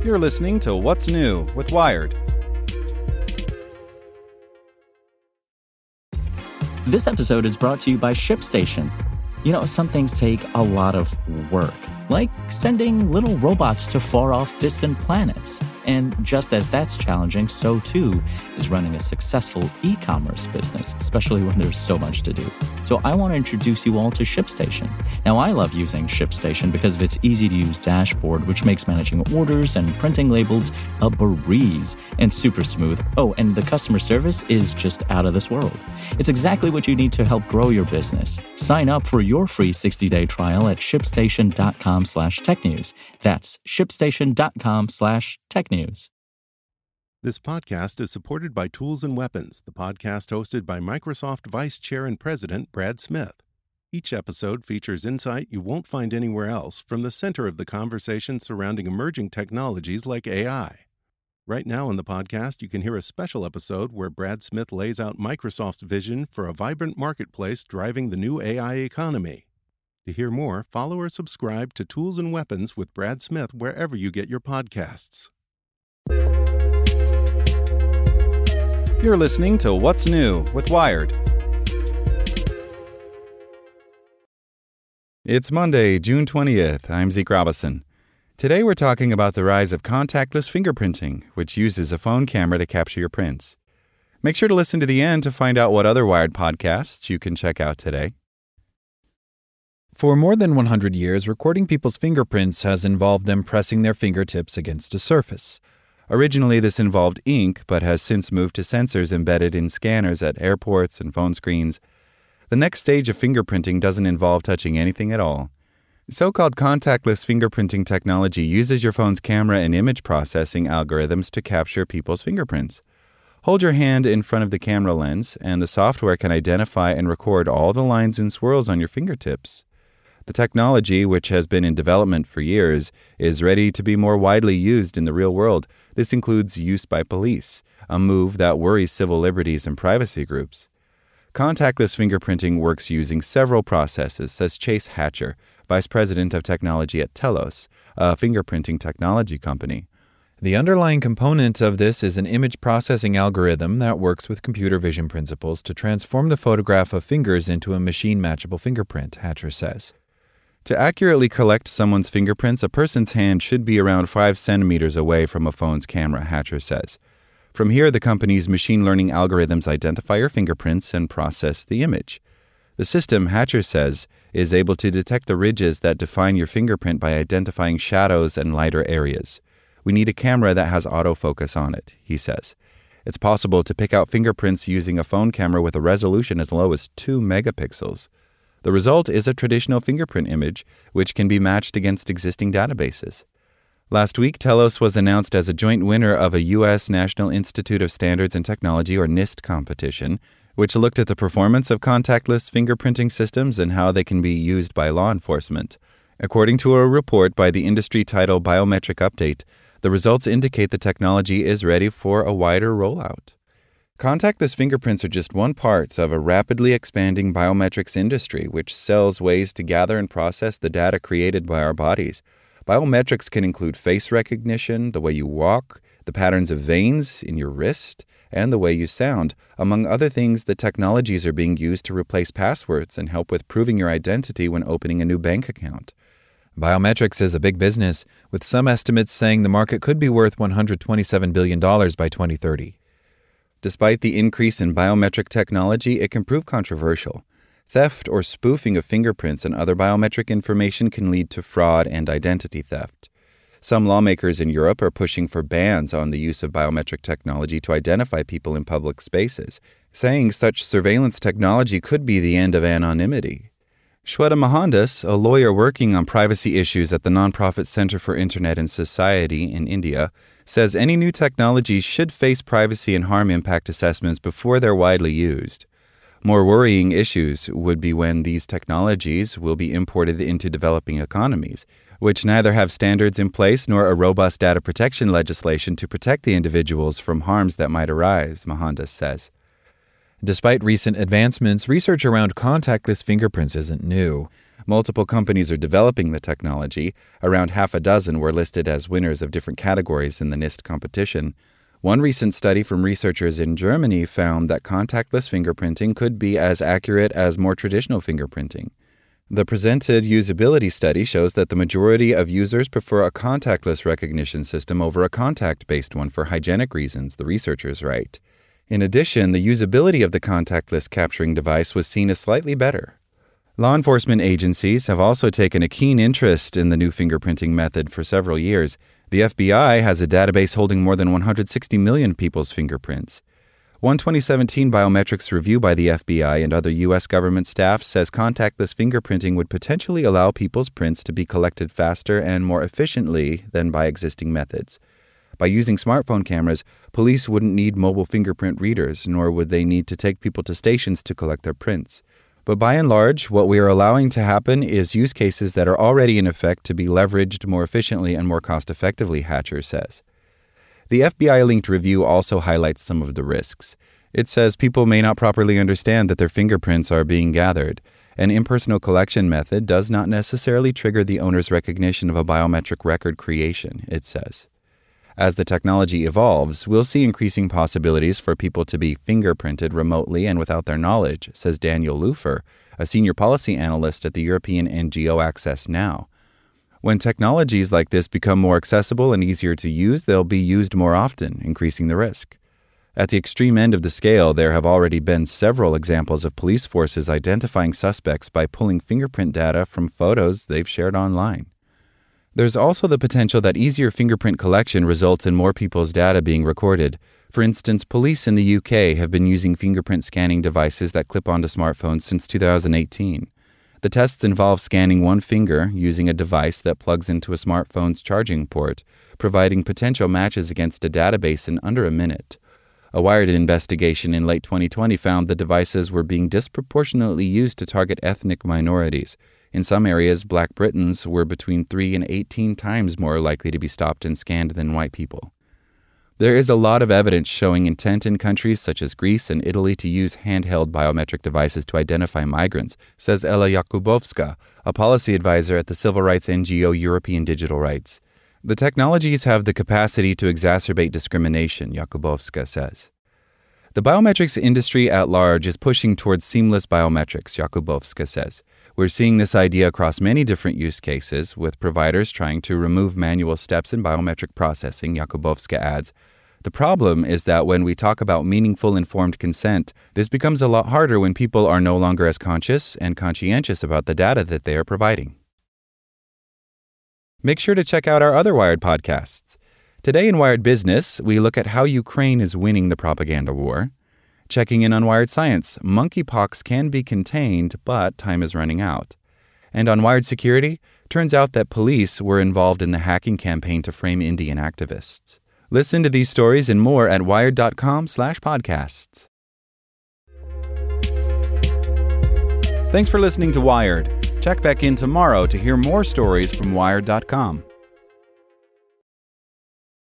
You're listening to What's New with Wired. This episode is brought to you by ShipStation. You know, some things take a lot of work, like sending little robots to far-off distant planets. And just as that's challenging, so too is running a successful e-commerce business, especially when there's so much to do. So I want to introduce you all to ShipStation. Now, I love using ShipStation because of its easy-to-use dashboard, which makes managing orders and printing labels a breeze and super smooth. Oh, and the customer service is just out of this world. It's exactly what you need to help grow your business. Sign up for your free 60-day trial at shipstation.com/technews. That's shipstation.com/technews. This podcast is supported by Tools and Weapons, the podcast hosted by Microsoft Vice Chair and President Brad Smith. Each episode features insight you won't find anywhere else from the center of the conversation surrounding emerging technologies like AI. Right now on the podcast, you can hear a special episode where Brad Smith lays out Microsoft's vision for a vibrant marketplace driving the new AI economy. To hear more, follow or subscribe to Tools and Weapons with Brad Smith wherever you get your podcasts. You're listening to What's New with Wired. It's Monday, June 20th. I'm Zeke Robison. Today we're talking about the rise of contactless fingerprinting, which uses a phone camera to capture your prints. Make sure to listen to the end to find out what other Wired podcasts you can check out today. For more than 100 years, recording people's fingerprints has involved them pressing their fingertips against a surface. Originally, this involved ink, but has since moved to sensors embedded in scanners at airports and phone screens. The next stage of fingerprinting doesn't involve touching anything at all. So-called contactless fingerprinting technology uses your phone's camera and image processing algorithms to capture people's fingerprints. Hold your hand in front of the camera lens, and the software can identify and record all the lines and swirls on your fingertips. The technology, which has been in development for years, is ready to be more widely used in the real world. This includes use by police, a move that worries civil liberties and privacy groups. Contactless fingerprinting works using several processes, says Chase Hatcher, Vice President of Technology at Telos, a fingerprinting technology company. The underlying component of this is an image processing algorithm that works with computer vision principles to transform the photograph of fingers into a machine-matchable fingerprint, Hatcher says. To accurately collect someone's fingerprints, a person's hand should be around 5 centimeters away from a phone's camera, Hatcher says. From here, the company's machine learning algorithms identify your fingerprints and process the image. The system, Hatcher says, is able to detect the ridges that define your fingerprint by identifying shadows and lighter areas. We need a camera that has autofocus on it, he says. It's possible to pick out fingerprints using a phone camera with a resolution as low as 2 megapixels. The result is a traditional fingerprint image, which can be matched against existing databases. Last week, Telos was announced as a joint winner of a U.S. National Institute of Standards and Technology, or NIST, competition, which looked at the performance of contactless fingerprinting systems and how they can be used by law enforcement. According to a report by the industry title Biometric Update, the results indicate the technology is ready for a wider rollout. Contactless fingerprints are just one part of a rapidly expanding biometrics industry, which sells ways to gather and process the data created by our bodies. Biometrics can include face recognition, the way you walk, the patterns of veins in your wrist, and the way you sound. Among other things, the technologies are being used to replace passwords and help with proving your identity when opening a new bank account. Biometrics is a big business, with some estimates saying the market could be worth $127 billion by 2030. Despite the increase in biometric technology, it can prove controversial. Theft or spoofing of fingerprints and other biometric information can lead to fraud and identity theft. Some lawmakers in Europe are pushing for bans on the use of biometric technology to identify people in public spaces, saying such surveillance technology could be the end of anonymity. Shweta Mohandas, a lawyer working on privacy issues at the nonprofit Center for Internet and Society in India, says any new technology should face privacy and harm impact assessments before they're widely used. More worrying issues would be when these technologies will be imported into developing economies, which neither have standards in place nor a robust data protection legislation to protect the individuals from harms that might arise, Mohandas says. Despite recent advancements, research around contactless fingerprints isn't new. Multiple companies are developing the technology. Around half a dozen were listed as winners of different categories in the NIST competition. One recent study from researchers in Germany found that contactless fingerprinting could be as accurate as more traditional fingerprinting. The presented usability study shows that the majority of users prefer a contactless recognition system over a contact-based one for hygienic reasons, the researchers write. In addition, the usability of the contactless capturing device was seen as slightly better. Law enforcement agencies have also taken a keen interest in the new fingerprinting method for several years. The FBI has a database holding more than 160 million people's fingerprints. One 2017 biometrics review by the FBI and other U.S. government staff says contactless fingerprinting would potentially allow people's prints to be collected faster and more efficiently than by existing methods. By using smartphone cameras, police wouldn't need mobile fingerprint readers, nor would they need to take people to stations to collect their prints. But by and large, what we are allowing to happen is use cases that are already in effect to be leveraged more efficiently and more cost-effectively, Hatcher says. The FBI-linked review also highlights some of the risks. It says people may not properly understand that their fingerprints are being gathered. An impersonal collection method does not necessarily trigger the owner's recognition of a biometric record creation, it says. As the technology evolves, we'll see increasing possibilities for people to be fingerprinted remotely and without their knowledge, says Daniel Lufer, a senior policy analyst at the European NGO Access Now. When technologies like this become more accessible and easier to use, they'll be used more often, increasing the risk. At the extreme end of the scale, there have already been several examples of police forces identifying suspects by pulling fingerprint data from photos they've shared online. There's also the potential that easier fingerprint collection results in more people's data being recorded. For instance, police in the UK have been using fingerprint scanning devices that clip onto smartphones since 2018. The tests involve scanning one finger using a device that plugs into a smartphone's charging port, providing potential matches against a database in under a minute. A Wired investigation in late 2020 found the devices were being disproportionately used to target ethnic minorities. In some areas, Black Britons were between 3 and 18 times more likely to be stopped and scanned than white people. There is a lot of evidence showing intent in countries such as Greece and Italy to use handheld biometric devices to identify migrants, says Ela Jakubowska, a policy advisor at the civil rights NGO European Digital Rights. The technologies have the capacity to exacerbate discrimination, Jakubowska says. The biometrics industry at large is pushing towards seamless biometrics, Jakubowska says. We're seeing this idea across many different use cases, with providers trying to remove manual steps in biometric processing, Jakubowska adds. The problem is that when we talk about meaningful informed consent, this becomes a lot harder when people are no longer as conscious and conscientious about the data that they are providing. Make sure to check out our other Wired podcasts. Today in Wired Business, we look at how Ukraine is winning the propaganda war. Checking in on Wired Science, monkeypox can be contained, but time is running out. And on Wired Security, turns out that police were involved in the hacking campaign to frame Indian activists. Listen to these stories and more at wired.com/podcasts. Thanks for listening to Wired. Check back in tomorrow to hear more stories from wired.com.